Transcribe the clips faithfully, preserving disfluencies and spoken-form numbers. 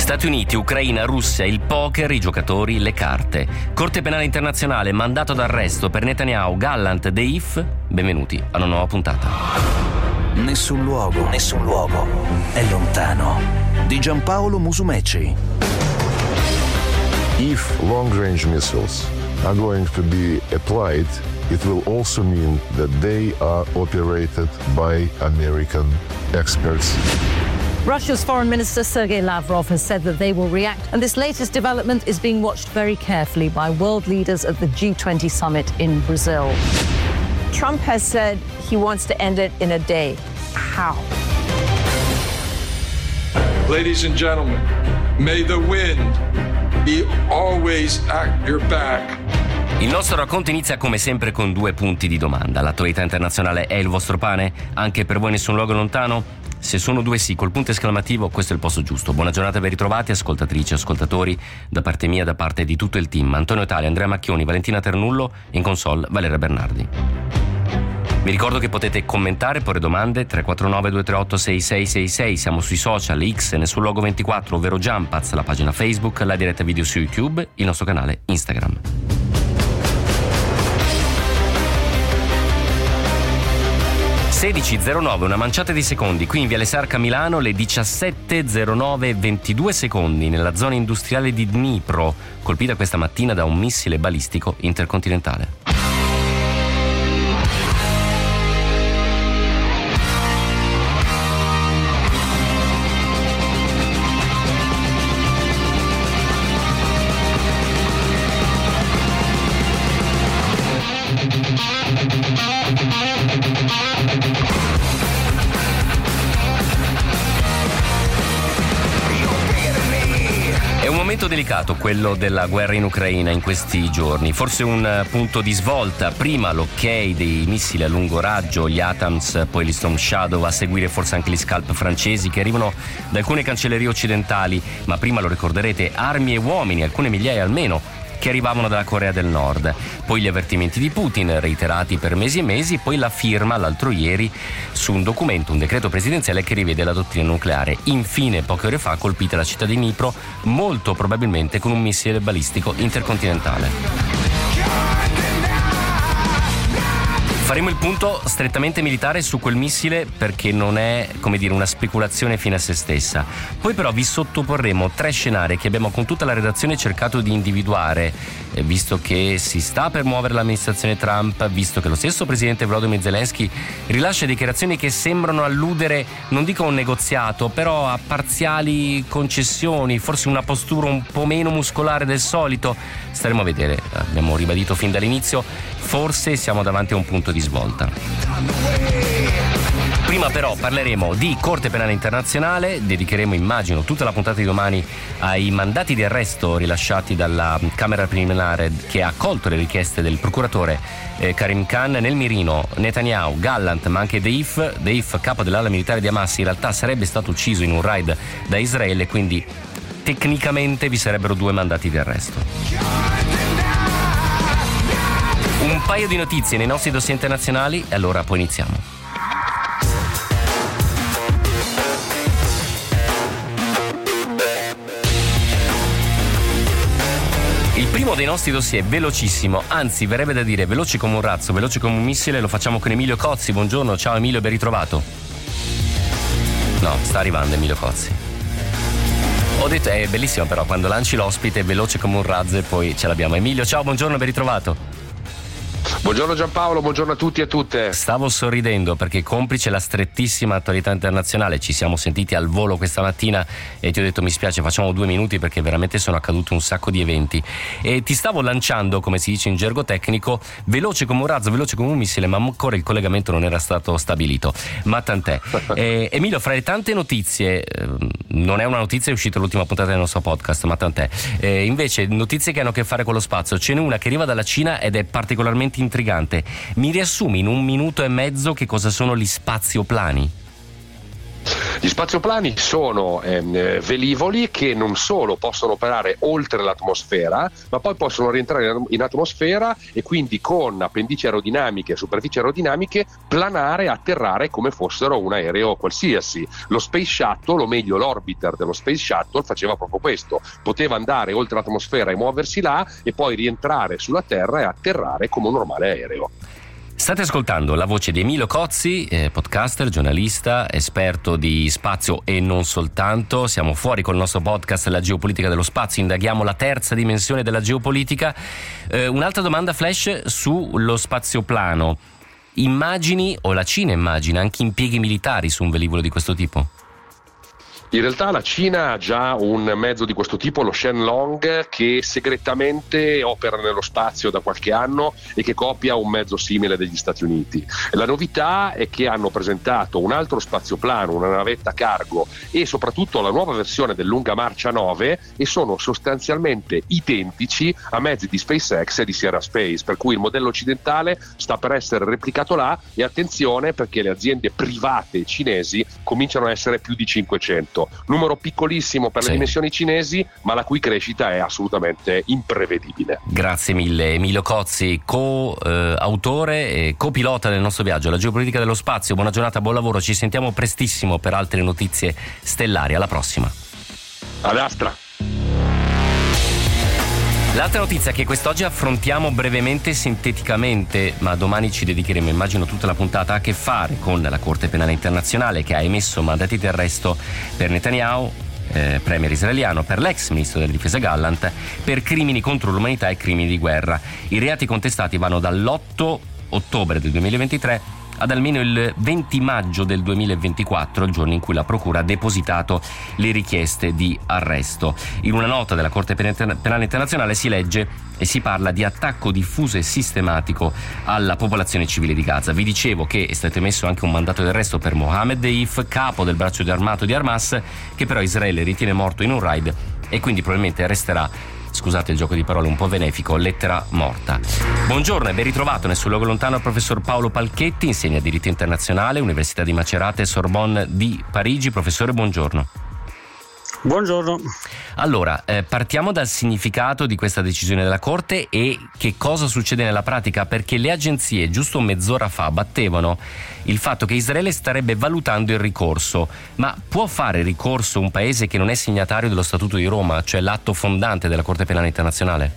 Stati Uniti, Ucraina, Russia, il poker, i giocatori, le carte. Corte Penale Internazionale, mandato d'arresto per Netanyahu, Gallant, Deif. Benvenuti a una nuova puntata. Nessun luogo, nessun luogo è lontano. Di Giampaolo Musumeci. If long-range missiles are going to be applied, it will also mean that they are operated by American experts. Russia's Foreign Minister Sergei Lavrov has said that they will react, and this latest development is being watched very carefully by world leaders at the G twenty summit in Brazil. Trump has said he wants to end it in a day. How? Ladies and gentlemen, may the wind be always at your back. Il nostro racconto inizia come sempre con due punti di domanda. L'attualità internazionale è il vostro pane? Anche per voi nessun luogo lontano? Se sono due sì, col punto esclamativo, questo è il posto giusto. Buona giornata, ben ritrovati, ascoltatrici e ascoltatori, da parte mia, da parte di tutto il team. Antonio Tali, Andrea Macchioni, Valentina Ternullo, in console Valeria Bernardi. Vi ricordo che potete commentare, porre domande, tre quattro nove due tre otto sei sei sei sei, siamo sui social, X, Nessun Luogo ventiquattro, ovvero Jumpaz, la pagina Facebook, la diretta video su YouTube, il nostro canale Instagram. sedici e zero nove, una manciata di secondi, qui in Viale Sarca Milano, le diciassette e zero nove, ventidue secondi, nella zona industriale di Dnipro, colpita questa mattina da un missile balistico intercontinentale. Delicato quello della guerra in Ucraina in questi giorni, forse un punto di svolta, prima l'ok dei missili a lungo raggio, gli ATAMS, poi gli Storm Shadow, a seguire forse anche gli Scalp francesi che arrivano da alcune cancellerie occidentali, ma prima lo ricorderete, armi e uomini, alcune migliaia almeno, che arrivavano dalla Corea del Nord, poi gli avvertimenti di Putin reiterati per mesi e mesi, poi la firma l'altro ieri su un documento, un decreto presidenziale che rivede la dottrina nucleare. Infine, poche ore fa, colpita la città di Dnipro, molto probabilmente con un missile balistico intercontinentale. Faremo il punto strettamente militare su quel missile perché non è, come dire, una speculazione fine a se stessa. Poi però vi sottoporremo tre scenari che abbiamo con tutta la redazione cercato di individuare, eh, visto che si sta per muovere l'amministrazione Trump, visto che lo stesso presidente Volodymyr Zelensky rilascia dichiarazioni che sembrano alludere, non dico a un negoziato, però a parziali concessioni, forse una postura un po' meno muscolare del solito. Staremo a vedere, abbiamo ribadito fin dall'inizio, forse siamo davanti a un punto di svolta. Prima però parleremo di Corte Penale Internazionale, dedicheremo immagino tutta la puntata di domani ai mandati di arresto rilasciati dalla Camera Preliminare che ha accolto le richieste del procuratore eh, Karim Khan. Nel mirino Netanyahu, Gallant ma anche Deif, Deif capo dell'ala militare di Hamas, in realtà sarebbe stato ucciso in un raid da Israele, quindi tecnicamente vi sarebbero due mandati di arresto. Un paio di notizie nei nostri dossier internazionali e allora poi iniziamo. Il primo dei nostri dossier, velocissimo, anzi verrebbe da dire veloce come un razzo, veloce come un missile, lo facciamo con Emilio Cozzi. Buongiorno, ciao Emilio, ben ritrovato. No, sta arrivando Emilio Cozzi. Ho detto, è bellissimo però quando lanci l'ospite, veloce come un razzo e poi ce l'abbiamo. Emilio, ciao, buongiorno, ben ritrovato. Buongiorno Giampaolo, buongiorno a tutti e a tutte. Stavo sorridendo perché complice la strettissima attualità internazionale, ci siamo sentiti al volo questa mattina e ti ho detto mi spiace, facciamo due minuti perché veramente sono accaduti un sacco di eventi e ti stavo lanciando, come si dice in gergo tecnico, veloce come un razzo, veloce come un missile, ma ancora il collegamento non era stato stabilito, ma tant'è. eh, Emilio, fra le tante notizie, eh, non è una notizia, è uscita l'ultima puntata del nostro podcast, ma tant'è, eh, invece notizie che hanno a che fare con lo spazio, ce n'è una che arriva dalla Cina ed è particolarmente intrigante. Mi riassumi in un minuto e mezzo che cosa sono gli spazioplani? Gli spazioplani sono ehm, velivoli che non solo possono operare oltre l'atmosfera, ma poi possono rientrare in atmosfera e quindi con appendici aerodinamiche e superfici aerodinamiche planare e atterrare come fossero un aereo qualsiasi. Lo Space Shuttle, o meglio l'orbiter dello Space Shuttle, faceva proprio questo: poteva andare oltre l'atmosfera e muoversi là e poi rientrare sulla Terra e atterrare come un normale aereo. State ascoltando la voce di Emilio Cozzi, eh, podcaster, giornalista, esperto di spazio e non soltanto. Siamo fuori col nostro podcast La geopolitica dello spazio, indaghiamo la terza dimensione della geopolitica. Eh, un'altra domanda flash sullo spazioplano. Immagini, o la Cina immagina, anche impieghi militari su un velivolo di questo tipo? In realtà la Cina ha già un mezzo di questo tipo, lo Shenlong, che segretamente opera nello spazio da qualche anno e che copia un mezzo simile degli Stati Uniti. La novità è che hanno presentato un altro spazioplano, una navetta cargo, e soprattutto la nuova versione del Lunga Marcia nove, e sono sostanzialmente identici a mezzi di SpaceX e di Sierra Space, per cui il modello occidentale sta per essere replicato là. E attenzione, perché le aziende private cinesi cominciano a essere più di cinquecento. Numero piccolissimo per le sì. dimensioni cinesi, ma la cui crescita è assolutamente imprevedibile. Grazie mille Emilio Cozzi, co-autore e copilota del nostro viaggio, la geopolitica dello spazio. Buona giornata, buon lavoro, ci sentiamo prestissimo per altre notizie stellari. Alla prossima. Ad Astra. L'altra notizia che quest'oggi affrontiamo brevemente e sinteticamente, ma domani ci dedicheremo, immagino, tutta la puntata, ha a che fare con la Corte Penale Internazionale, che ha emesso mandati di arresto per Netanyahu, eh, premier israeliano, per l'ex ministro della difesa Gallant, per crimini contro l'umanità e crimini di guerra. I reati contestati vanno dall'otto ottobre del duemilaventitré ad almeno il venti maggio del duemilaventiquattro, il giorno in cui la Procura ha depositato le richieste di arresto. In una nota della Corte Penale Internazionale si legge e si parla di attacco diffuso e sistematico alla popolazione civile di Gaza. Vi dicevo che è stato emesso anche un mandato di arresto per Mohammed Deif, capo del braccio armato di Hamas, che però Israele ritiene morto in un raid e quindi probabilmente resterà, scusate il gioco di parole un po' benefico, lettera morta. Buongiorno e ben ritrovato nel suo luogo lontano il professor Paolo Palchetti, insegna diritto internazionale, Università di Macerata e Sorbonne di Parigi. Professore, buongiorno. Buongiorno. Allora, eh, partiamo dal significato di questa decisione della Corte e che cosa succede nella pratica, perché le agenzie giusto mezz'ora fa battevano il fatto che Israele starebbe valutando il ricorso. Ma può fare ricorso un paese che non è signatario dello Statuto di Roma, cioè l'atto fondante della Corte Penale Internazionale?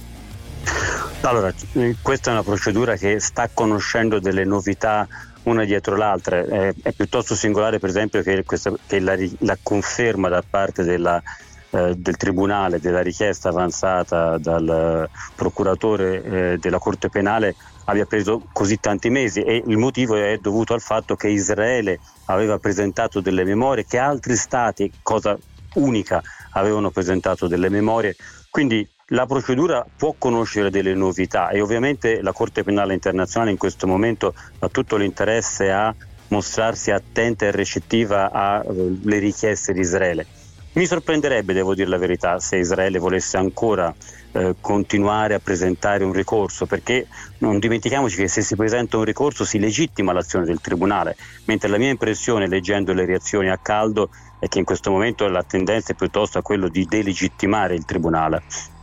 Allora, questa è una procedura che sta conoscendo delle novità una dietro l'altra. È, è piuttosto singolare, per esempio, che, questa, che la, la conferma da parte della, eh, del Tribunale della richiesta avanzata dal procuratore eh, della Corte Penale abbia preso così tanti mesi, e il motivo è dovuto al fatto che Israele aveva presentato delle memorie, che altri stati, cosa unica, avevano presentato delle memorie. Quindi la procedura può conoscere delle novità e ovviamente la Corte Penale Internazionale in questo momento ha tutto l'interesse a mostrarsi attenta e recettiva alle richieste di Israele. Mi sorprenderebbe, devo dire la verità, se Israele volesse ancora eh, continuare a presentare un ricorso, perché non dimentichiamoci che se si presenta un ricorso si legittima l'azione del Tribunale, mentre la mia impressione, leggendo le reazioni a caldo, è che in questo momento la tendenza è piuttosto a quello di delegittimare il Tribunale.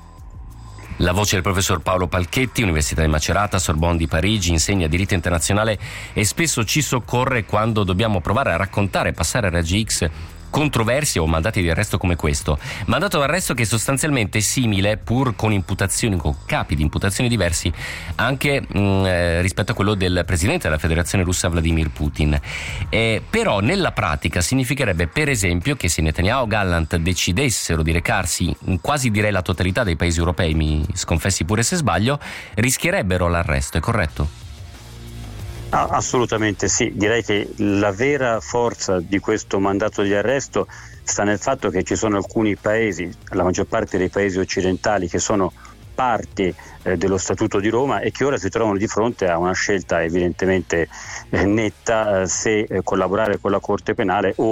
La voce del professor Paolo Palchetti, Università di Macerata, Sorbonne di Parigi, insegna diritto internazionale e spesso ci soccorre quando dobbiamo provare a raccontare e passare a raggi X controversie o mandati di arresto come questo. Mandato d'arresto che è sostanzialmente simile, pur con imputazioni, con capi di imputazioni diversi, anche mh, eh, rispetto a quello del presidente della Federazione Russa Vladimir Putin. Eh, però nella pratica significherebbe, per esempio, che se Netanyahu o Gallant decidessero di recarsi in quasi direi la totalità dei paesi europei, mi sconfessi pure se sbaglio, rischierebbero l'arresto, è corretto? Ah, assolutamente sì, direi che la vera forza di questo mandato di arresto sta nel fatto che ci sono alcuni paesi, la maggior parte dei paesi occidentali, che sono parti eh, dello Statuto di Roma e che ora si trovano di fronte a una scelta evidentemente eh, netta eh, se eh, collaborare con la Corte Penale o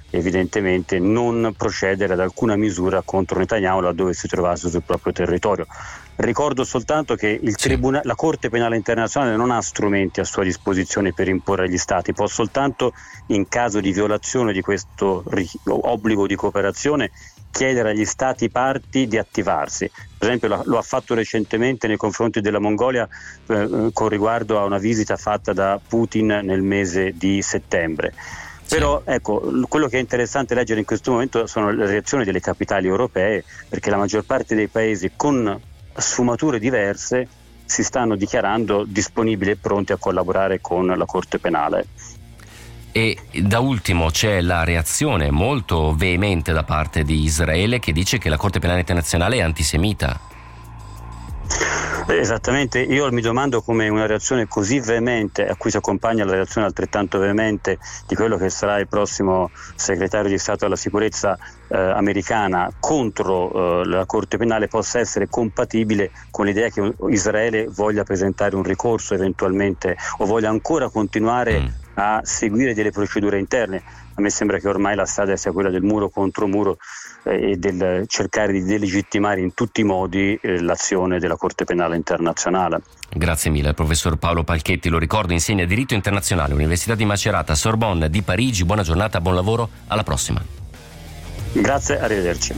evidentemente non procedere ad alcuna misura contro Netanyahu laddove si trovasse sul proprio territorio. Ricordo soltanto che il tribuna- la Corte Penale Internazionale non ha strumenti a sua disposizione per imporre agli Stati, può soltanto, in caso di violazione di questo ri- obbligo di cooperazione, chiedere agli Stati parti di attivarsi. Per esempio lo, lo ha fatto recentemente nei confronti della Mongolia eh, con riguardo a una visita fatta da Putin nel mese di settembre. Però ecco, quello che è interessante leggere in questo momento sono le reazioni delle capitali europee, perché la maggior parte dei paesi con sfumature diverse si stanno dichiarando disponibili e pronti a collaborare con la Corte Penale. E da ultimo c'è la reazione molto veemente da parte di Israele, che dice che la Corte Penale Internazionale è antisemita. Esattamente, io mi domando come una reazione così veemente, a cui si accompagna la reazione altrettanto veemente di quello che sarà il prossimo segretario di Stato alla sicurezza eh, americana contro eh, la Corte Penale, possa essere compatibile con l'idea che Israele voglia presentare un ricorso eventualmente o voglia ancora continuare mm. a seguire delle procedure interne. A me sembra che ormai la strada sia quella del muro contro muro eh, e del cercare di delegittimare in tutti i modi eh, l'azione della Corte Penale Internazionale. Grazie mille al professor Paolo Palchetti, lo ricordo, insegna diritto internazionale, Università di Macerata, Sorbonne di Parigi. Buona giornata, buon lavoro, alla prossima. Grazie, arrivederci.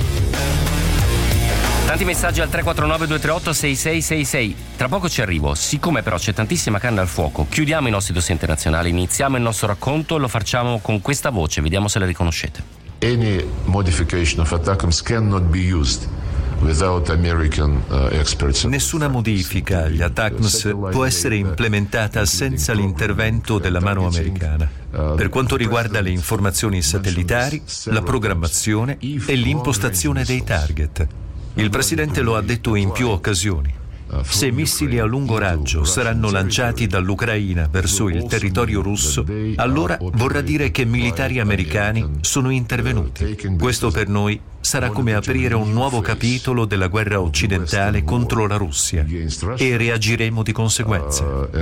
Tanti messaggi al tre quattro nove due tre otto sei sei sei sei. Tra poco ci arrivo. Siccome però c'è tantissima carne al fuoco, chiudiamo i nostri dossier internazionali, iniziamo il nostro racconto e lo facciamo con questa voce, vediamo se la riconoscete. Any modification of ATACMS cannot be used without American uh, experts. Nessuna modifica agli ATACMS può essere implementata senza l'intervento della mano americana. Per quanto riguarda le informazioni satellitari, la programmazione e l'impostazione dei target. Il Presidente lo ha detto in più occasioni. Se missili a lungo raggio saranno lanciati dall'Ucraina verso il territorio russo, allora vorrà dire che militari americani sono intervenuti. Questo per noi sarà come aprire un nuovo capitolo della guerra occidentale contro la Russia e reagiremo di conseguenza.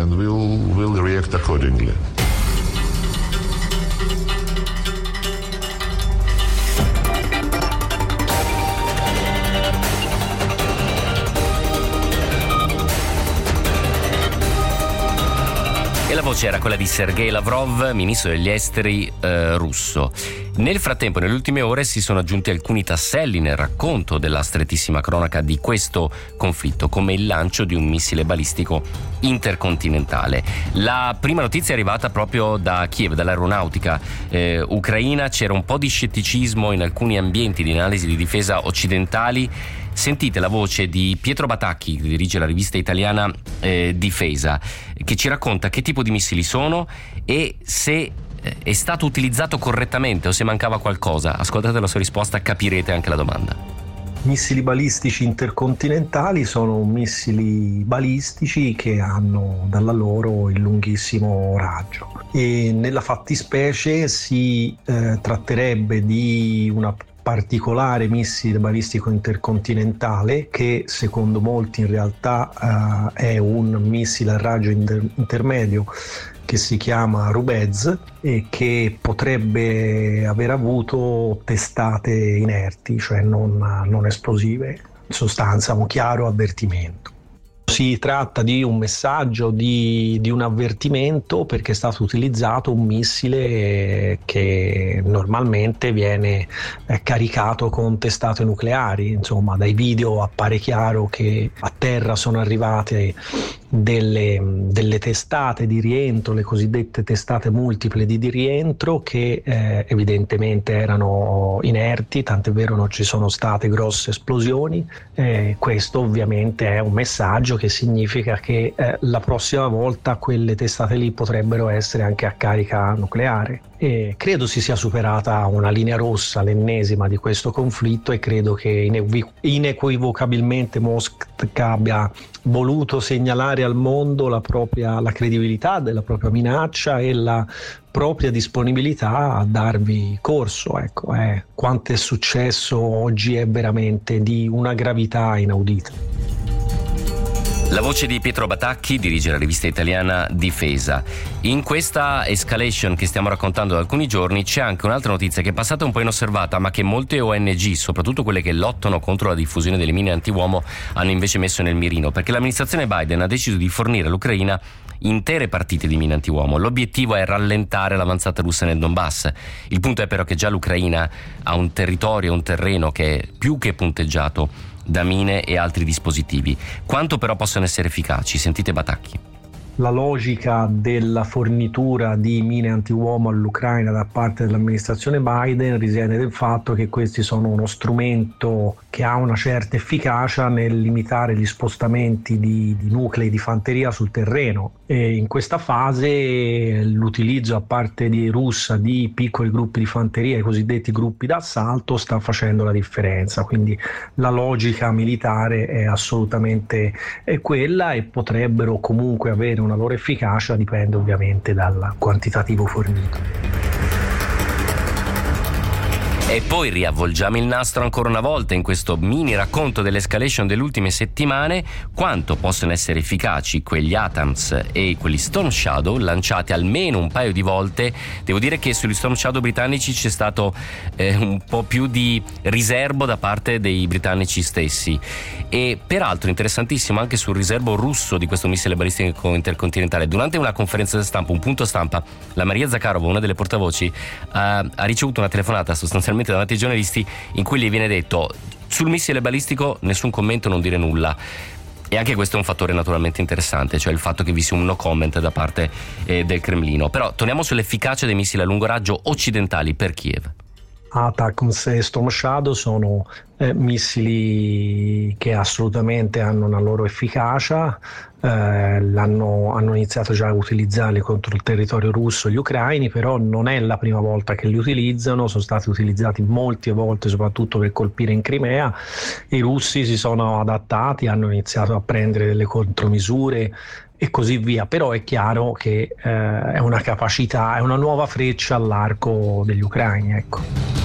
La voce era quella di Sergei Lavrov, ministro degli esteri eh, russo. Nel frattempo, nelle ultime ore, si sono aggiunti alcuni tasselli nel racconto della strettissima cronaca di questo conflitto, come il lancio di un missile balistico intercontinentale. La prima notizia è arrivata proprio da Kiev, dall'aeronautica eh, ucraina. C'era un po' di scetticismo in alcuni ambienti di analisi di difesa occidentali. Sentite la voce di Pietro Batacchi, che dirige la rivista italiana eh, Difesa, che ci racconta che tipo di missili sono e se eh, è stato utilizzato correttamente o se mancava qualcosa. Ascoltate la sua risposta, capirete anche la domanda. Missili balistici intercontinentali sono missili balistici che hanno dalla loro il lunghissimo raggio e nella fattispecie si eh, tratterebbe di una particolare missile balistico intercontinentale che secondo molti in realtà uh, è un missile a raggio inter- intermedio che si chiama Rubez e che potrebbe aver avuto testate inerti, cioè non, non esplosive, in sostanza un chiaro avvertimento. Si tratta di un messaggio, di, di un avvertimento, perché è stato utilizzato un missile che normalmente viene eh, caricato con testate nucleari. Insomma, dai video appare chiaro che a terra sono arrivate delle, delle testate di rientro, le cosiddette testate multiple di, di rientro, che eh, evidentemente erano inerti, tant'è vero non ci sono state grosse esplosioni. Eh, questo ovviamente è un messaggio che significa che eh, la prossima volta quelle testate lì potrebbero essere anche a carica nucleare. E credo si sia superata una linea rossa, l'ennesima di questo conflitto, e credo che inequ- inequivocabilmente Mosca abbia voluto segnalare al mondo la propria la credibilità della propria minaccia e la propria disponibilità a darvi corso. Ecco, eh, quanto è successo oggi è veramente di una gravità inaudita. La voce di Pietro Batacchi, dirige la rivista italiana Difesa. In questa escalation che stiamo raccontando da alcuni giorni c'è anche un'altra notizia che è passata un po' inosservata, ma che molte O N G, soprattutto quelle che lottano contro la diffusione delle mine antiuomo, hanno invece messo nel mirino, perché l'amministrazione Biden ha deciso di fornire all'Ucraina intere partite di mine antiuomo. L'obiettivo è rallentare l'avanzata russa nel Donbass. Il punto è però che già l'Ucraina ha un territorio, un terreno che è più che punteggiato da mine e altri dispositivi. Quanto però possono essere efficaci? Sentite Batacchi. La logica della fornitura di mine antiuomo all'Ucraina da parte dell'amministrazione Biden risiede nel fatto che questi sono uno strumento che ha una certa efficacia nel limitare gli spostamenti di, di nuclei di fanteria sul terreno, e in questa fase l'utilizzo a parte di russa di piccoli gruppi di fanteria, i cosiddetti gruppi d'assalto, sta facendo la differenza. Quindi la logica militare è assolutamente è quella, e potrebbero comunque avere una loro efficacia, dipende ovviamente dal quantitativo fornito. E poi riavvolgiamo il nastro ancora una volta in questo mini racconto dell'escalation delle ultime settimane. Quanto possono essere efficaci quegli ATACMS e quegli Storm Shadow lanciati almeno un paio di volte? Devo dire che sugli Storm Shadow britannici c'è stato eh, un po' più di riservo da parte dei britannici stessi, e peraltro interessantissimo anche sul riservo russo di questo missile balistico intercontinentale. Durante una conferenza stampa, un punto stampa, la Maria Zakharova, una delle portavoci, ha, ha ricevuto una telefonata sostanzialmente davanti ai giornalisti in cui gli viene detto: sul missile balistico nessun commento, non dire nulla. E anche questo è un fattore naturalmente interessante, cioè il fatto che vi sia un no comment da parte eh, del Cremlino. Però torniamo sull'efficacia dei missili a lungo raggio occidentali per Kiev. ATACMS e Storm Shadow sono eh, missili che assolutamente hanno una loro efficacia. Eh, l'hanno, hanno iniziato già a utilizzarli contro il territorio russo gli ucraini, però non è la prima volta che li utilizzano, sono stati utilizzati molte volte soprattutto per colpire in Crimea. I russi si sono adattati, hanno iniziato a prendere delle contromisure e così via, però è chiaro che eh, è una capacità, è una nuova freccia all'arco degli ucraini, ecco.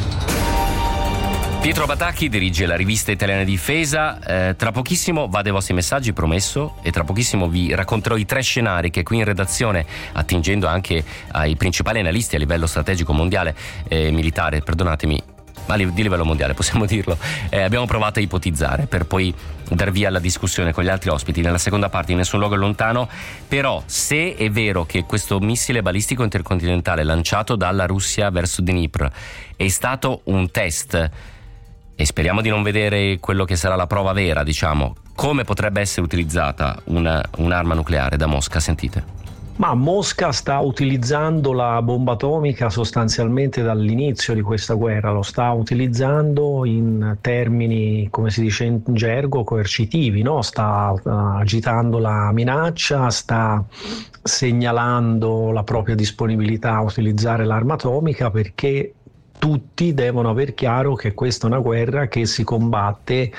Pietro Batacchi dirige la rivista italiana Difesa. Eh, tra pochissimo vado ai vostri messaggi, promesso, e tra pochissimo vi racconterò i tre scenari che qui in redazione, attingendo anche ai principali analisti a livello strategico mondiale, eh, militare, perdonatemi, ma di livello mondiale possiamo dirlo, eh, abbiamo provato a ipotizzare, per poi dar via alla discussione con gli altri ospiti nella seconda parte in Nessun luogo è lontano. Però se è vero che questo missile balistico intercontinentale lanciato dalla Russia verso Dnipro è stato un test, e speriamo di non vedere quello che sarà la prova vera, diciamo, come potrebbe essere utilizzata una, un'arma nucleare da Mosca? Sentite. Ma Mosca sta utilizzando la bomba atomica sostanzialmente dall'inizio di questa guerra, lo sta utilizzando in termini, come si dice in gergo, coercitivi, no? Sta uh, agitando la minaccia, sta segnalando la propria disponibilità a utilizzare l'arma atomica, perché tutti devono aver chiaro che questa è una guerra che si combatte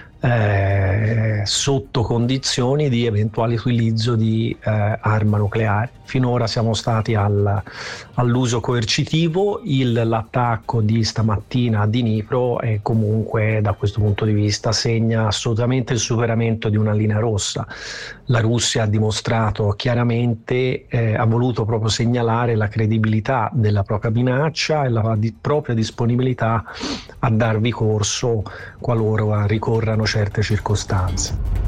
eh, sotto condizioni di eventuale utilizzo di eh, arma nucleare. Finora siamo stati al, all'uso coercitivo. Il, l'attacco di stamattina a Dnipro è comunque, da questo punto di vista, segna assolutamente il superamento di una linea rossa. La Russia ha dimostrato chiaramente, eh, ha voluto proprio segnalare la credibilità della propria minaccia e la di, propria disponibilità a darvi corso qualora ricorrano certe circostanze.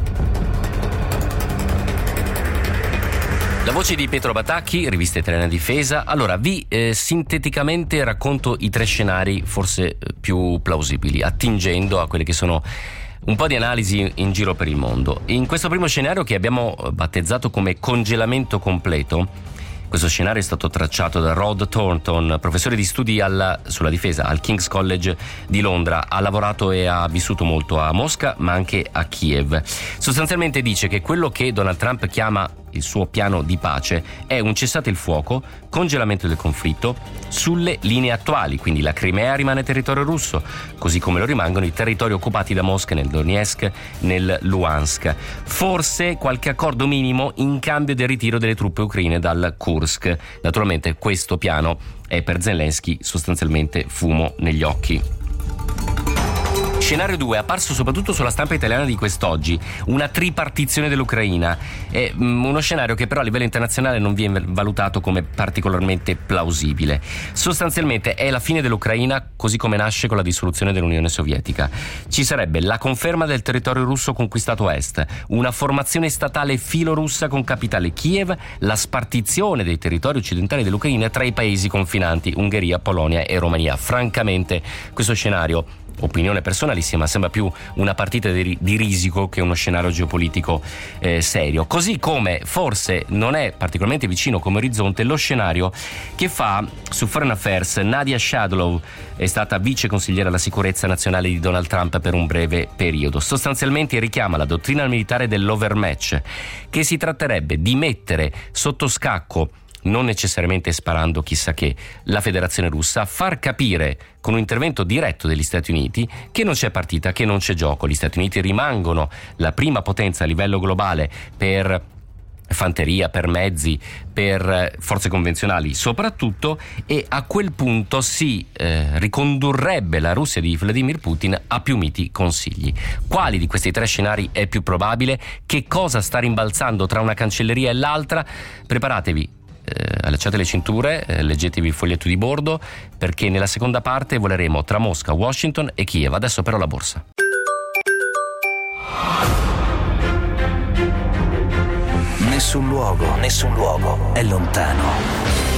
La voce di Pietro Batacchi, rivista italiana Difesa. Allora vi eh, sinteticamente racconto i tre scenari forse più plausibili, attingendo a quelle che sono un po' di analisi in giro per il mondo. In questo primo scenario, che abbiamo battezzato come congelamento completo, questo scenario è stato tracciato da Rod Thornton, professore di studi alla, sulla difesa al King's College di Londra. Ha lavorato e ha vissuto molto a Mosca, ma anche a Kiev. Sostanzialmente dice che quello che Donald Trump chiama il suo piano di pace è un cessate il fuoco, congelamento del conflitto sulle linee attuali, quindi la Crimea rimane territorio russo, così come lo rimangono i territori occupati da Mosca nel Donetsk, nel Luhansk. Forse qualche accordo minimo in cambio del ritiro delle truppe ucraine dal Kursk. Naturalmente questo piano è per Zelensky sostanzialmente fumo negli occhi. Scenario due, apparso soprattutto sulla stampa italiana di quest'oggi, una tripartizione dell'Ucraina. È um, uno scenario che però a livello internazionale non viene valutato come particolarmente plausibile. Sostanzialmente è la fine dell'Ucraina così come nasce con la dissoluzione dell'Unione Sovietica. Ci sarebbe la conferma del territorio russo conquistato a est, una formazione statale filorussa con capitale Kiev, la spartizione dei territori occidentali dell'Ucraina tra i paesi confinanti, Ungheria, Polonia e Romania. Francamente, questo scenario, opinione personalissima, sembra più una partita di, di risico che uno scenario geopolitico eh, serio. Così come forse non è particolarmente vicino come orizzonte lo scenario che fa su Foreign Affairs Nadia Shadlov, è stata vice consigliera alla sicurezza nazionale di Donald Trump per un breve periodo. Sostanzialmente richiama la dottrina militare dell'overmatch, che si tratterebbe di mettere sotto scacco, non necessariamente sparando chissà che, la Federazione Russa, far capire con un intervento diretto degli Stati Uniti che non c'è partita, che non c'è gioco. Gli Stati Uniti rimangono la prima potenza a livello globale per fanteria, per mezzi, per forze convenzionali soprattutto, e a quel punto si eh, ricondurrebbe la Russia di Vladimir Putin a più miti consigli. Quali di questi tre scenari è più probabile? Che cosa sta rimbalzando tra una cancelleria e l'altra? Preparatevi, Eh, allacciate le cinture, eh, leggetevi il foglietto di bordo, perché nella seconda parte voleremo tra Mosca, Washington e Kiev. Adesso però la borsa. Nessun luogo, nessun luogo è lontano.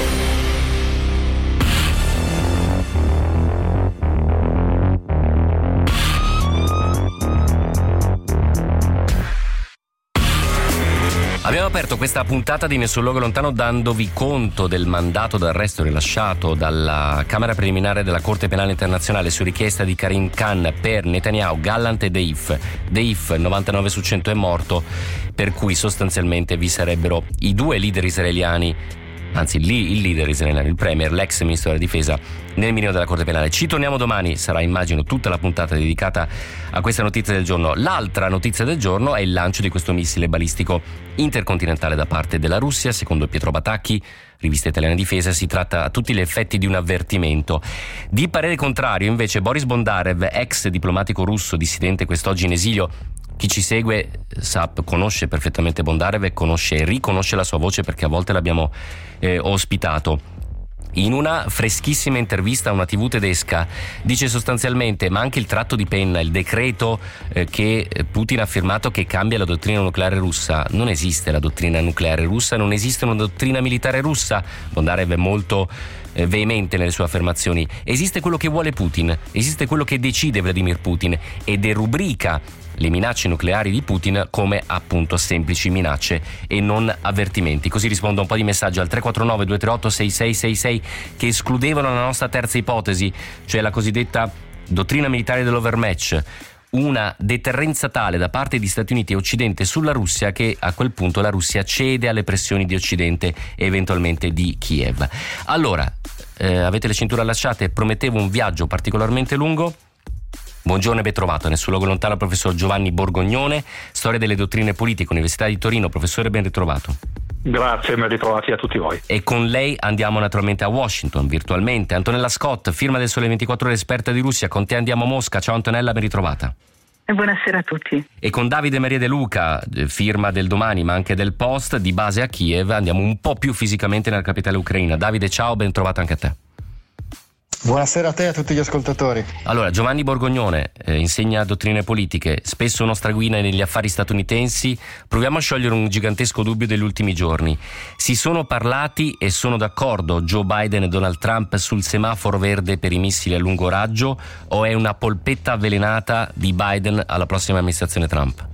Abbiamo aperto questa puntata di Nessun luogo lontano dandovi conto del mandato d'arresto rilasciato dalla Camera preliminare della Corte Penale Internazionale su richiesta di Karim Khan per Netanyahu, Gallant e Deif. Deif novantanove su cento è morto, per cui sostanzialmente vi sarebbero i due leader israeliani, anzi lì il leader israeliano, il premier, l'ex ministro della difesa, nel mirino della Corte Penale. Ci torniamo domani, sarà immagino tutta la puntata dedicata a questa notizia del giorno. L'altra notizia del giorno è il lancio di questo missile balistico intercontinentale da parte della Russia. Secondo Pietro Batacchi, rivista italiana difesa, si tratta a tutti gli effetti di un avvertimento. Di parere contrario invece Boris Bondarev, ex diplomatico russo dissidente quest'oggi in esilio. Chi ci segue sa, conosce perfettamente Bondarev e conosce e riconosce la sua voce, perché a volte l'abbiamo eh, ospitato. In una freschissima intervista a una tivù tedesca dice sostanzialmente, ma anche il tratto di penna, il decreto eh, che Putin ha firmato che cambia la dottrina nucleare russa, non esiste la dottrina nucleare russa, non esiste una dottrina militare russa. Bondarev è molto eh, veemente nelle sue affermazioni. Esiste quello che vuole Putin, esiste quello che decide Vladimir Putin, e derubrica le minacce nucleari di Putin come appunto semplici minacce e non avvertimenti. Così rispondo a un po' di messaggi al tre quattro nove due tre otto sei sei sei sei che escludevano la nostra terza ipotesi, cioè la cosiddetta dottrina militare dell'overmatch, una deterrenza tale da parte di Stati Uniti e Occidente sulla Russia che a quel punto la Russia cede alle pressioni di Occidente e eventualmente di Kiev. Allora, eh, avete le cinture allacciate? Promettevo un viaggio particolarmente lungo. Buongiorno e ben trovato. Nessun luogo lontano, professor Giovanni Borgognone, storia delle dottrine politiche, Università di Torino. Professore, ben ritrovato. Grazie, ben ritrovati a tutti voi. E con lei andiamo naturalmente a Washington, virtualmente. Antonella Scott, firma del Sole ventiquattro Ore, esperta di Russia. Con te andiamo a Mosca. Ciao Antonella, ben ritrovata. E buonasera a tutti. E con Davide Maria De Luca, firma del Domani ma anche del Post, di base a Kiev. Andiamo un po' più fisicamente nella capitale ucraina. Davide, ciao, ben trovato anche a te. Buonasera a te e a tutti gli ascoltatori. Allora, Giovanni Borgognone eh, insegna dottrine politiche, spesso nostra guida negli affari statunitensi. Proviamo a sciogliere un gigantesco dubbio degli ultimi giorni. Si sono parlati e sono d'accordo Joe Biden e Donald Trump sul semaforo verde per i missili a lungo raggio, o è una polpetta avvelenata di Biden alla prossima amministrazione Trump?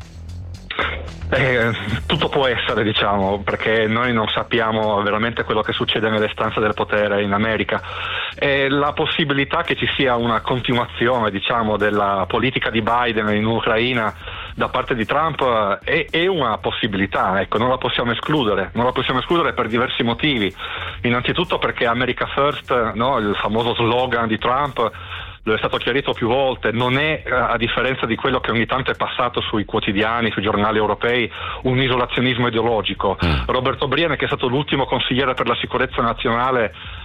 Eh, tutto può essere, diciamo, perché noi non sappiamo veramente quello che succede nelle stanze del potere in America. E la possibilità che ci sia una continuazione, diciamo, della politica di Biden in Ucraina da parte di Trump è, è una possibilità, ecco, non la possiamo escludere, non la possiamo escludere per diversi motivi. Innanzitutto perché America First, no, il famoso slogan di Trump, lo è stato chiarito più volte, non è, a differenza di quello che ogni tanto è passato sui quotidiani, sui giornali europei, un isolazionismo ideologico. Mm. Robert O'Brien, che è stato l'ultimo consigliere per la sicurezza nazionale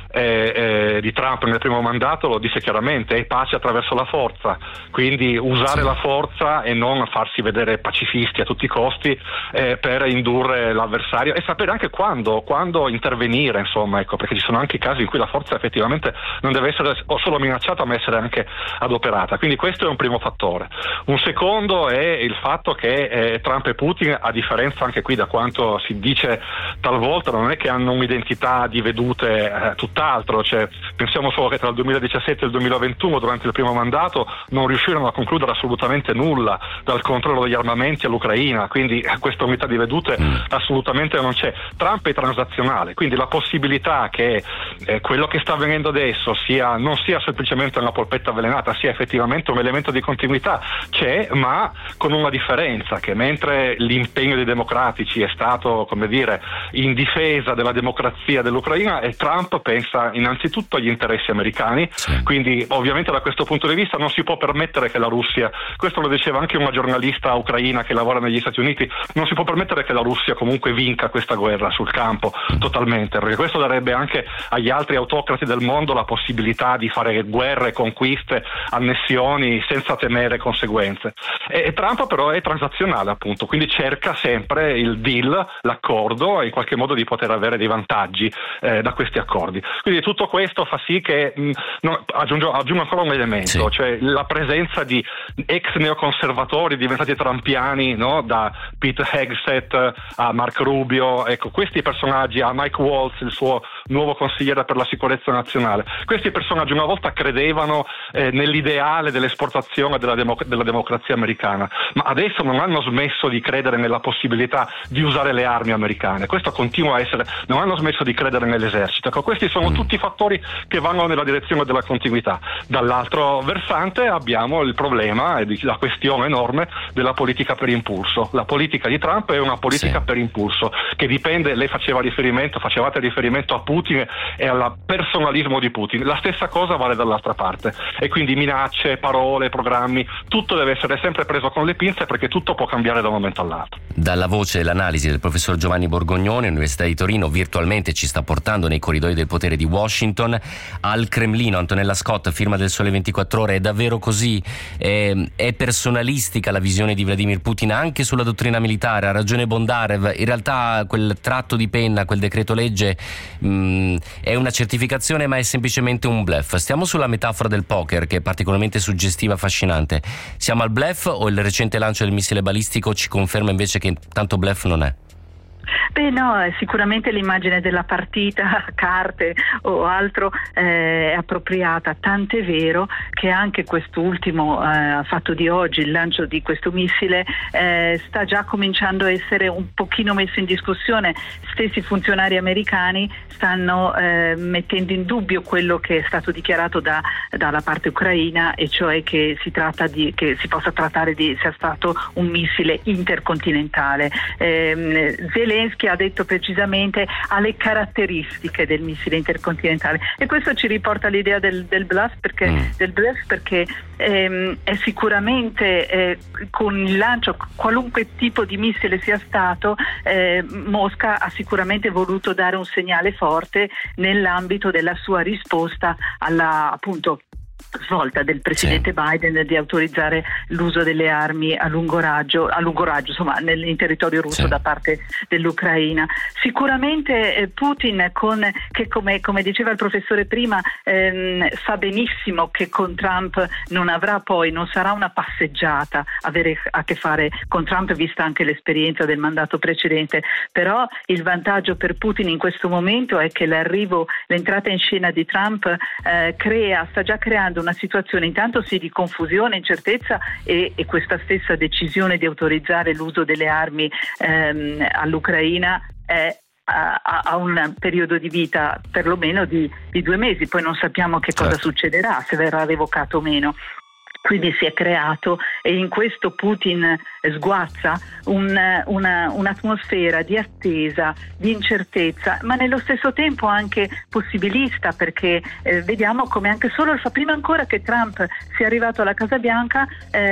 eh, eh, di Trump nel primo mandato lo disse chiaramente: è pace attraverso la forza, quindi usare sì. la forza e non farsi vedere pacifisti a tutti i costi eh, per indurre l'avversario, e sapere anche quando, quando intervenire, insomma, ecco, perché ci sono anche casi in cui la forza effettivamente non deve essere solo minacciata ma essere anche adoperata. Quindi questo è un primo fattore. Un secondo è il fatto che eh, Trump e Putin, a differenza anche qui da quanto si dice talvolta, non è che hanno un'identità di vedute eh, tutt'altro, cioè, pensiamo solo che tra il duemiladiciassette e il duemilaventuno, durante il primo mandato, non riuscirono a concludere assolutamente nulla dal controllo degli armamenti all'Ucraina, quindi eh, questa unità di vedute mm. assolutamente non c'è. Trump è transazionale, quindi la possibilità che eh, quello che sta avvenendo adesso sia, non sia semplicemente una polpetta avvelenata, sia effettivamente un elemento di continuità c'è, ma con una differenza, che mentre l'impegno dei democratici è stato, come dire, in difesa della democrazia dell'Ucraina, e Trump pensa innanzitutto agli interessi americani, sì. quindi ovviamente da questo punto di vista non si può permettere che la Russia, questo lo diceva anche una giornalista ucraina che lavora negli Stati Uniti, non si può permettere che la Russia comunque vinca questa guerra sul campo totalmente, perché questo darebbe anche agli altri autocrati del mondo la possibilità di fare guerre, conquiste, annessioni senza temere conseguenze. E, e Trump però è transazionale, appunto, quindi cerca sempre il deal, l'accordo, e in qualche modo di poter avere dei vantaggi eh, da questi accordi. Quindi tutto questo fa sì che mh, no, aggiungo, aggiungo ancora un elemento, sì. cioè la presenza di ex neoconservatori diventati trumpiani, no? Da Pete Hegseth a Marco Rubio, ecco, questi personaggi, a Mike Waltz, il suo nuovo consigliere per la sicurezza nazionale, questi personaggi una volta credevano eh, nell'ideale dell'esportazione della, democ- della democrazia americana, ma adesso non hanno smesso di credere nella possibilità di usare le armi americane, questo continua a essere, non hanno smesso di credere nell'esercito. Ecco, questi sono mm. tutti fattori che vanno nella direzione della continuità. Dall'altro versante abbiamo il problema e la questione enorme della politica per impulso. La politica di Trump è una politica sì. per impulso, che dipende, lei faceva riferimento, facevate riferimento a Putin e al personalismo di Putin, la stessa cosa vale dall'altra parte, e quindi minacce, parole, programmi, tutto deve essere sempre preso con le pinze, perché tutto può cambiare da un momento all'altro. Dalla voce e l'analisi del professor Giovanni Borgognone, Università di Torino, virtualmente ci sta portando nei corridoi del potere di Washington al Cremlino. Antonella Scott, firma del Sole ventiquattro Ore: è davvero così? È, è personalistica la visione di Vladimir Putin anche sulla dottrina militare? Ha ragione Bondarev, in realtà quel tratto di penna, quel decreto legge mh, è una certificazione, ma è semplicemente un bluff. Stiamo sulla metafora del poker, che è particolarmente suggestiva e affascinante. Siamo al bluff, o il recente lancio del missile balistico ci conferma invece che tanto bluff non è? Beh no, sicuramente l'immagine della partita, carte o altro, eh, è appropriata, tant'è vero che anche quest'ultimo eh, fatto di oggi, il lancio di questo missile, eh, sta già cominciando a essere un pochino messo in discussione. Stessi funzionari americani stanno eh, mettendo in dubbio quello che è stato dichiarato da, dalla parte ucraina, e cioè che si tratta di, che si possa trattare di sia stato un missile intercontinentale. Eh, Zelensky ha detto precisamente alle caratteristiche del missile intercontinentale, e questo ci riporta all'idea del, del bluff, perché, mm. del bluff perché ehm, è sicuramente eh, con il lancio, qualunque tipo di missile sia stato, eh, Mosca ha sicuramente voluto dare un segnale forte nell'ambito della sua risposta alla, appunto, svolta del presidente sì. Biden di autorizzare l'uso delle armi a lungo raggio, a lungo raggio insomma nel, in territorio russo sì. da parte dell'Ucraina. Sicuramente eh, Putin, con, che come, come diceva il professore prima, ehm, sa benissimo che con Trump non avrà poi, non sarà una passeggiata avere a che fare con Trump, vista anche l'esperienza del mandato precedente, però il vantaggio per Putin in questo momento è che l'arrivo, l'entrata in scena di Trump eh, crea, sta già creando una situazione intanto sì di confusione, incertezza, e, e questa stessa decisione di autorizzare l'uso delle armi ehm, all'Ucraina è a, a un periodo di vita perlomeno di, di due mesi, poi non sappiamo che cosa certo. succederà, se verrà revocato o meno. Quindi si è creato, e in questo Putin sguazza un, una, un'atmosfera di attesa, di incertezza, ma nello stesso tempo anche possibilista, perché eh, vediamo come anche solo prima ancora che Trump sia arrivato alla Casa Bianca, eh,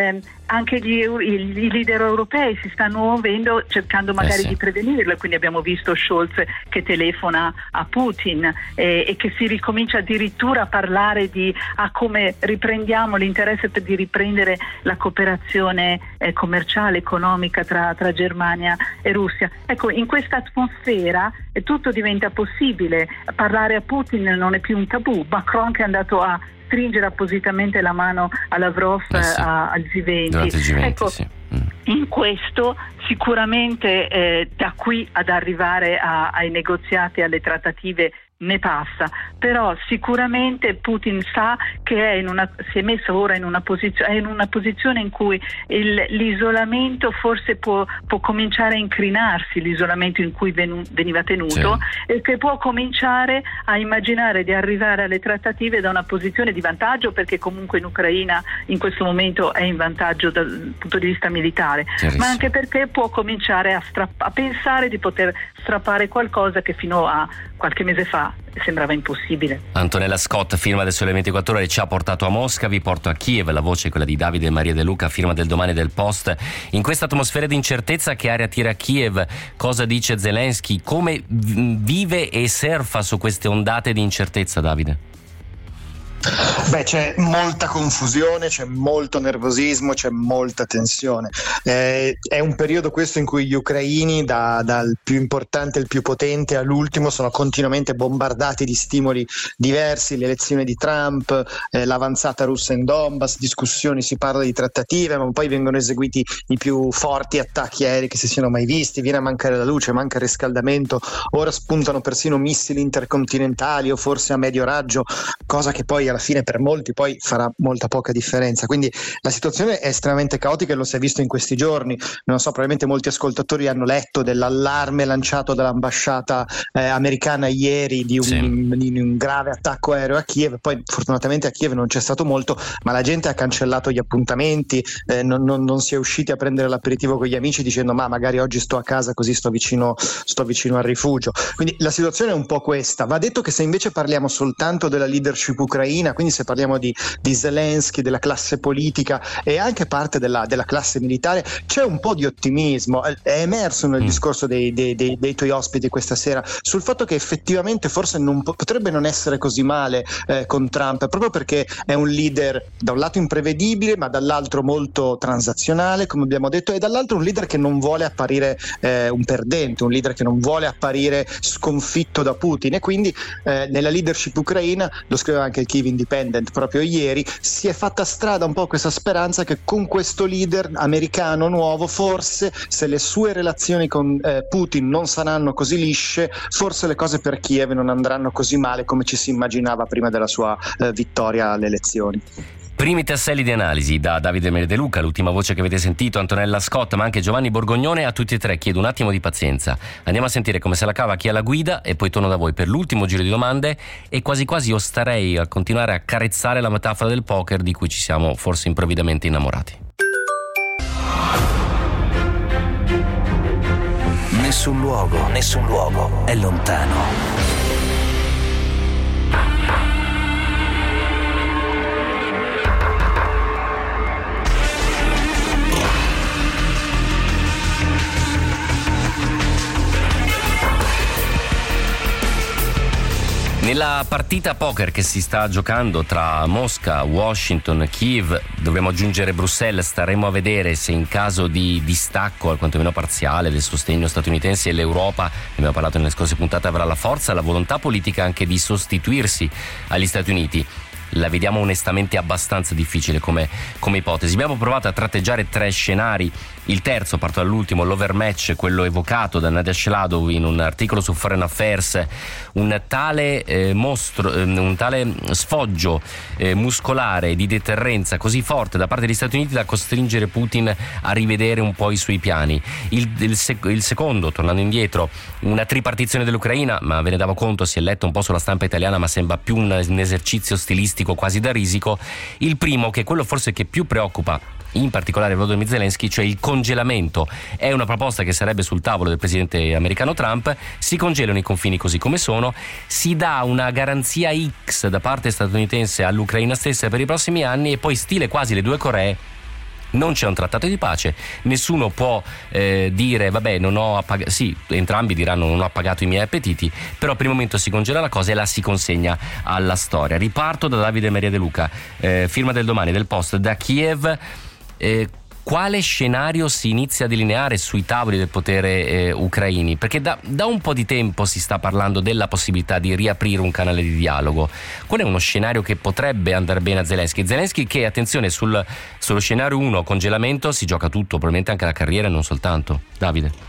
anche gli, i leader europei si stanno muovendo cercando magari eh sì. di prevenirlo, quindi abbiamo visto Scholz che telefona a Putin eh, e che si ricomincia addirittura a parlare di a come riprendiamo l'interesse per di riprendere la cooperazione eh, commerciale, economica tra, tra Germania e Russia. Ecco, in questa atmosfera eh, tutto diventa possibile, parlare a Putin non è più un tabù. Macron che è andato a stringere appositamente la mano a Lavrov eh sì. a, al G venti. G venti ecco, sì. mm. in questo sicuramente eh, da qui ad arrivare a, ai negoziati, alle trattative ne passa, però sicuramente Putin sa che è in una, si è messo ora in una, posizio, è in una posizione in cui il, l'isolamento forse può, può cominciare a incrinarsi, l'isolamento in cui venu, veniva tenuto sì. e che può cominciare a immaginare di arrivare alle trattative da una posizione di vantaggio, perché comunque in Ucraina in questo momento è in vantaggio dal punto di vista militare, ma anche perché può cominciare a, strapp- a pensare di poter strappare qualcosa che fino a qualche mese fa sembrava impossibile. Antonella Scott, firma del Sole ventiquattro Ore, ci ha portato a Mosca, vi porto a Kiev, la voce è quella di Davide e Maria De Luca, firma del Domani del Post. In questa atmosfera di incertezza, che aria tira a Kiev? Cosa dice Zelensky? Come vive e surfa su queste ondate di incertezza, Davide? Beh, c'è molta confusione, c'è molto nervosismo, c'è molta tensione. Eh, è un periodo questo in cui gli ucraini, da, dal più importante al più potente all'ultimo, sono continuamente bombardati di stimoli diversi, le elezioni di Trump, eh, l'avanzata russa in Donbass, discussioni, si parla di trattative, ma poi vengono eseguiti i più forti attacchi aerei che si siano mai visti, viene a mancare la luce, manca il riscaldamento, ora spuntano persino missili intercontinentali o forse a medio raggio, cosa che poi alla fine per molti poi farà molta poca differenza. Quindi la situazione è estremamente caotica e lo si è visto in questi giorni. Non so, probabilmente molti ascoltatori hanno letto dell'allarme lanciato dall'ambasciata eh, americana ieri di un, sì. di un grave attacco aereo a Kiev. Poi fortunatamente a Kiev non c'è stato molto, ma la gente ha cancellato gli appuntamenti, eh, non, non, non si è usciti a prendere l'aperitivo con gli amici dicendo ma magari oggi sto a casa così sto vicino, sto vicino al rifugio. Quindi la situazione è un po' questa. Va detto che se invece parliamo soltanto della leadership ucraina, quindi se parliamo di, di Zelensky, della classe politica e anche parte della, della classe militare, c'è un po' di ottimismo. È emerso nel mm. discorso dei, dei, dei, dei tuoi ospiti questa sera sul fatto che effettivamente forse non potrebbe non essere così male eh, con Trump, proprio perché è un leader da un lato imprevedibile ma dall'altro molto transazionale, come abbiamo detto, e dall'altro un leader che non vuole apparire eh, un perdente, un leader che non vuole apparire sconfitto da Putin, e quindi eh, nella leadership ucraina, lo scriveva anche il Kiev Independent proprio ieri, si è fatta strada un po' questa speranza che con questo leader americano nuovo, forse se le sue relazioni con eh, Putin non saranno così lisce, forse le cose per Kiev non andranno così male come ci si immaginava prima della sua eh, vittoria alle elezioni. Primi tasselli di analisi da Davide Maria De Luca, l'ultima voce che avete sentito, Antonella Scott, ma anche Giovanni Borgognone. A tutti e tre chiedo un attimo di pazienza. Andiamo a sentire come se la cava chi ha la guida e poi torno da voi per l'ultimo giro di domande, e quasi quasi io starei a continuare a carezzare la metafora del poker di cui ci siamo forse improvvidamente innamorati. Nessun luogo, nessun luogo è lontano. Nella partita poker che si sta giocando tra Mosca, Washington, Kiev, dovremo aggiungere Bruxelles, staremo a vedere se in caso di distacco, al quantomeno parziale, del sostegno statunitense, l'Europa, ne abbiamo parlato nelle scorse puntate, avrà la forza e la volontà politica anche di sostituirsi agli Stati Uniti. La vediamo onestamente abbastanza difficile come, come ipotesi. Abbiamo provato a tratteggiare tre scenari. Il terzo, parto dall'ultimo, l'overmatch, quello evocato da Nadia Sheladov in un articolo su Foreign Affairs, un tale eh, mostro, eh, un tale sfoggio eh, muscolare di deterrenza così forte da parte degli Stati Uniti da costringere Putin a rivedere un po' i suoi piani. Il, il, sec- il secondo, tornando indietro, una tripartizione dell'Ucraina, ma ve ne davo conto, si è letto un po' sulla stampa italiana, ma sembra più un, un esercizio stilistico quasi da risico. Il primo, che è quello forse che più preoccupa in particolare Volodymyr Zelensky, cioè il congelamento, è una proposta che sarebbe sul tavolo del presidente americano Trump. Si congelano i confini così come sono, si dà una garanzia X da parte statunitense all'Ucraina stessa per i prossimi anni e poi, stile quasi le due Coree, non c'è un trattato di pace, nessuno può eh, dire vabbè non ho appagato, sì, entrambi diranno non ho appagato i miei appetiti, però per il momento si congela la cosa e la si consegna alla storia. Riparto da Davide Maria De Luca, eh, firma del Domani, del Post, da Kiev. eh, Quale scenario si inizia a delineare sui tavoli del potere eh, ucraini? Perché da, da un po' di tempo si sta parlando della possibilità di riaprire un canale di dialogo. Qual è uno scenario che potrebbe andare bene a Zelensky? Zelensky che, attenzione, sul, sullo scenario uno, congelamento, si gioca tutto, probabilmente anche la carriera e non soltanto. Davide?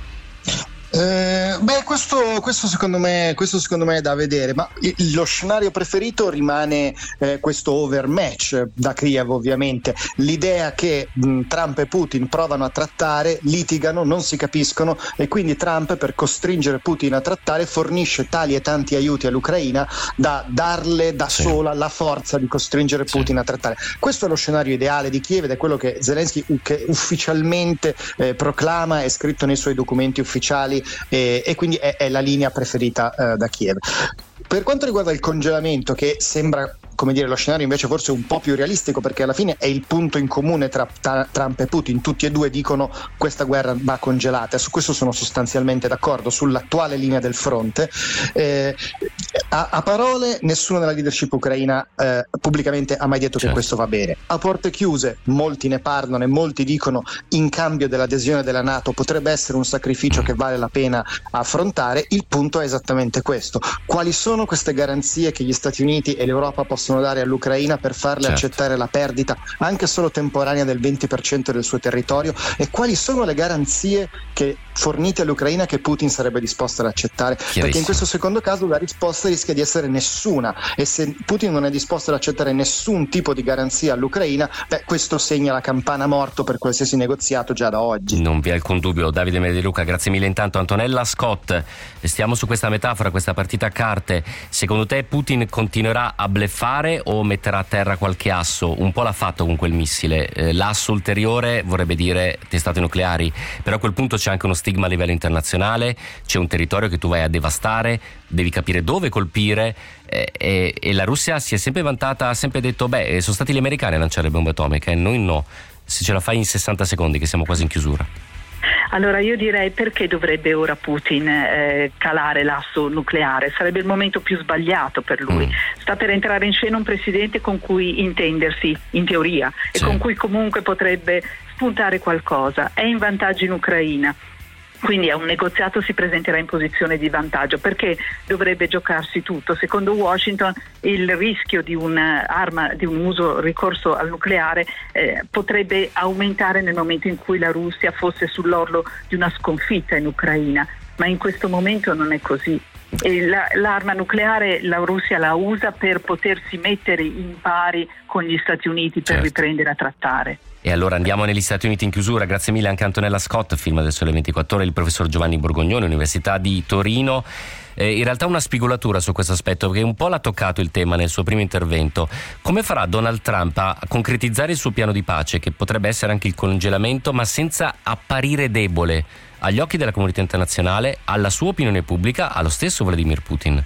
Eh, beh, questo, questo, secondo me, questo secondo me è da vedere, ma il, lo scenario preferito rimane eh, questo overmatch da Kiev, ovviamente. L'idea che mh, Trump e Putin provano a trattare, litigano, non si capiscono e quindi Trump, per costringere Putin a trattare, fornisce tali e tanti aiuti all'Ucraina da darle da sì. sola la forza di costringere Putin sì. a trattare. Questo è lo scenario ideale di Kiev ed è quello che Zelensky che ufficialmente eh, proclama, è scritto nei suoi documenti ufficiali. E, e quindi è, è la linea preferita uh, da Kiev. Per quanto riguarda il congelamento, che sembra, come dire, lo scenario invece forse un po' più realistico, perché alla fine è il punto in comune tra, tra Trump e Putin, tutti e due dicono questa guerra va congelata, su questo sono sostanzialmente d'accordo, sull'attuale linea del fronte. Eh, a, a parole nessuno nella leadership ucraina eh, pubblicamente ha mai detto certo. che questo va bene. A porte chiuse molti ne parlano e molti dicono in cambio dell'adesione della NATO potrebbe essere un sacrificio che vale la pena affrontare. Il punto è esattamente questo: quali sono queste garanzie che gli Stati Uniti e l'Europa possono dare all'Ucraina per farle certo. accettare la perdita anche solo temporanea del venti per cento del suo territorio, e quali sono le garanzie che fornite all'Ucraina che Putin sarebbe disposto ad accettare? Perché in questo secondo caso la risposta rischia di essere nessuna, e se Putin non è disposto ad accettare nessun tipo di garanzia all'Ucraina, beh, questo segna la campana morto per qualsiasi negoziato già da oggi. Non vi è alcun dubbio. Davide Maria De Luca, grazie mille. Intanto Antonella Scott, stiamo su questa metafora, questa partita a carte. Secondo te Putin continuerà a bluffare o metterà a terra qualche asso? Un po' l'ha fatto con quel missile, eh, l'asso ulteriore vorrebbe dire testate nucleari, però a quel punto c'è anche uno stigma a livello internazionale, c'è un territorio che tu vai a devastare, devi capire dove colpire, eh, e, e la Russia si è sempre vantata, ha sempre detto beh, sono stati gli americani a lanciare bombe atomiche, noi no, se ce la fai in sessanta secondi che siamo quasi in chiusura. Allora io direi, perché dovrebbe ora Putin eh, calare l'asso nucleare? Sarebbe il momento più sbagliato per lui. Mm. Sta per entrare in scena un presidente con cui intendersi, in teoria, sì. e con cui comunque potrebbe spuntare qualcosa. È in vantaggio in Ucraina. Quindi a un negoziato si presenterà in posizione di vantaggio, perché dovrebbe giocarsi tutto. Secondo Washington il rischio di un'arma, di un uso ricorso al nucleare eh, potrebbe aumentare nel momento in cui la Russia fosse sull'orlo di una sconfitta in Ucraina, ma in questo momento non è così. E la, l'arma nucleare la Russia la usa per potersi mettere in pari con gli Stati Uniti per certo. riprendere a trattare. E allora andiamo negli Stati Uniti in chiusura. Grazie mille anche a Antonella Scott, firma del Sole ventiquattro Ore, il professor Giovanni Borgognoni, Università di Torino. Eh, in realtà una spigolatura su questo aspetto, perché un po' l'ha toccato il tema nel suo primo intervento. Come farà Donald Trump a concretizzare il suo piano di pace, che potrebbe essere anche il congelamento, ma senza apparire debole agli occhi della comunità internazionale, alla sua opinione pubblica, allo stesso Vladimir Putin?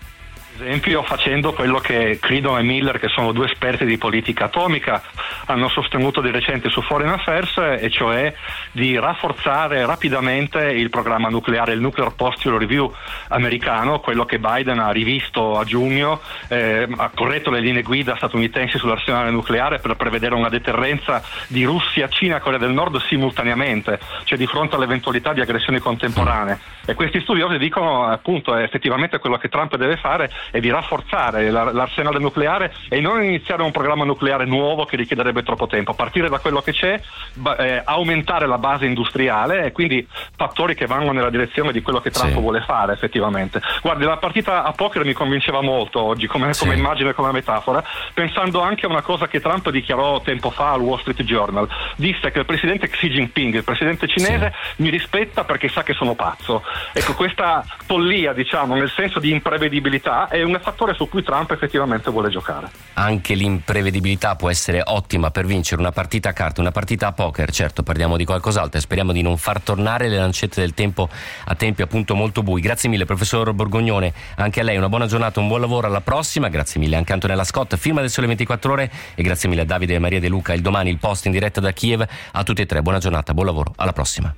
Esempio, facendo quello che Creedon e Miller, che sono due esperti di politica atomica, hanno sostenuto di recente su Foreign Affairs, e cioè di rafforzare rapidamente il programma nucleare, il Nuclear Posture Review americano, quello che Biden ha rivisto a giugno, eh, ha corretto le linee guida statunitensi sull'arsenale nucleare per prevedere una deterrenza di Russia, Cina e Corea del Nord simultaneamente, cioè di fronte all'eventualità di aggressioni contemporanee. E questi studiosi dicono appunto è effettivamente quello che Trump deve fare, è di rafforzare l'arsenale nucleare e non iniziare un programma nucleare nuovo che richiederebbe troppo tempo, partire da quello che c'è, eh, aumentare la base industriale, e quindi fattori che vanno nella direzione di quello che Trump sì. vuole fare effettivamente. Guardi, la partita a poker mi convinceva molto oggi come, sì. come immagine, come metafora, pensando anche a una cosa che Trump dichiarò tempo fa al Wall Street Journal. Disse che il presidente Xi Jinping, il presidente cinese, sì. mi rispetta perché sa che sono pazzo. Ecco, questa follia, diciamo, nel senso di imprevedibilità è è un fattore su cui Trump effettivamente vuole giocare. Anche l'imprevedibilità può essere ottima per vincere una partita a carte, una partita a poker. Certo, parliamo di qualcos'altro e speriamo di non far tornare le lancette del tempo a tempi appunto molto bui. Grazie mille professor Borgognone, anche a lei una buona giornata, un buon lavoro, alla prossima. Grazie mille anche a Antonella Scott, firma del Sole ventiquattro Ore, e grazie mille a Davide e Maria De Luca. Il Domani, il Post in diretta da Kiev. A tutti e tre buona giornata, buon lavoro, alla prossima.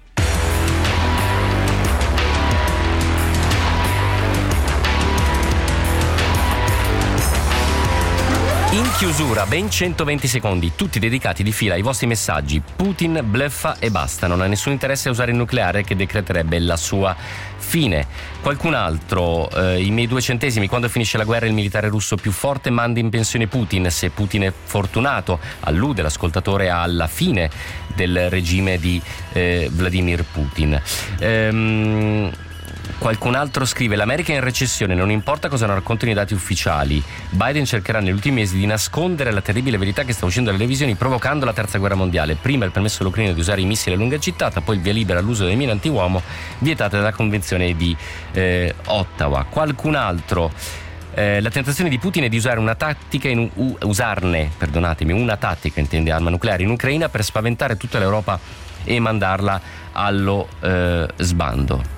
In chiusura, ben centoventi secondi, tutti dedicati di fila ai vostri messaggi. Putin bluffa e basta, non ha nessun interesse a usare il nucleare che decreterebbe la sua fine. Qualcun altro, eh, i miei due centesimi, quando finisce la guerra il militare russo più forte manda in pensione Putin, se Putin è fortunato, allude l'ascoltatore alla fine del regime di eh, Vladimir Putin. Ehm... Qualcun altro scrive: l'America è in recessione, non importa cosa non raccontano i dati ufficiali. Biden cercherà negli ultimi mesi di nascondere la terribile verità che sta uscendo dalle televisioni, provocando la terza guerra mondiale. Prima il permesso all'Ucraina di usare i missili a lunga gittata, poi il via libera all'uso delle mine antiuomo vietate dalla convenzione di eh, Ottawa. Qualcun altro: Eh, la tentazione di Putin è di usare una tattica in, uh, usarne, perdonatemi, una tattica, intende arma nucleare, in Ucraina per spaventare tutta l'Europa e mandarla allo eh, sbando.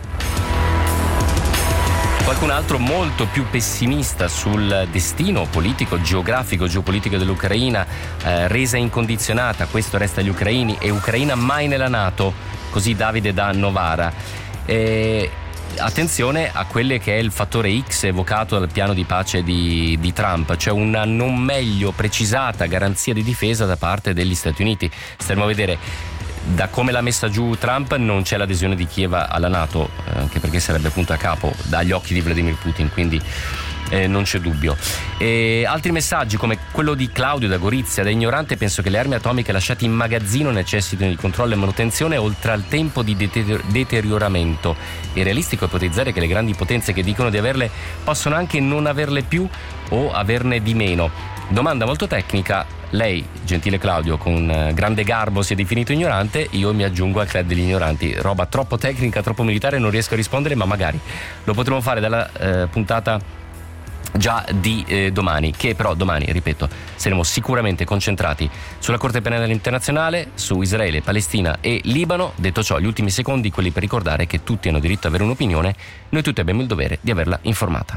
Qualcun altro molto più pessimista sul destino politico, geografico, geopolitico dell'Ucraina, eh, resa incondizionata, questo resta agli ucraini, e Ucraina mai nella NATO, così Davide da Novara. Eh, attenzione a quelle che è il fattore X evocato dal piano di pace di, di Trump, cioè una non meglio precisata garanzia di difesa da parte degli Stati Uniti. Staremo a vedere. Da come l'ha messa giù Trump non c'è l'adesione di Kiev alla NATO, anche perché sarebbe punto a capo dagli occhi di Vladimir Putin, quindi eh, non c'è dubbio. E altri messaggi come quello di Claudio da Gorizia: da ignorante penso che le armi atomiche lasciate in magazzino necessitino di controllo e manutenzione oltre al tempo di deter- deterioramento. È realistico ipotizzare che le grandi potenze che dicono di averle possono anche non averle più o averne di meno. Domanda molto tecnica. Lei, gentile Claudio, con grande garbo si è definito ignorante, io mi aggiungo al club degli ignoranti. Roba troppo tecnica, troppo militare, non riesco a rispondere, ma magari lo potremo fare dalla eh, puntata già di eh, domani, che però domani, ripeto, saremo sicuramente concentrati sulla Corte Penale Internazionale, su Israele, Palestina e Libano. Detto ciò, gli ultimi secondi, quelli per ricordare che tutti hanno diritto ad avere un'opinione, noi tutti abbiamo il dovere di averla informata.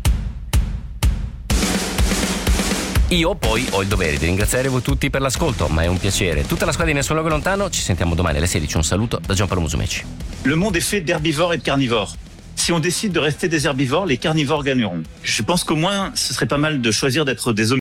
Io poi ho il dovere di ringraziare voi tutti per l'ascolto, ma è un piacere. Tutta la squadra di Nessun Luogo Lontano, ci sentiamo domani alle sedici. Un saluto da Giampaolo Musumeci. Le monde est fait d'herbivores et de carnivores. Si on décide de rester des herbivores, les carnivores gagneront. Je pense qu'au moins, ce serait pas mal de choisir d'être des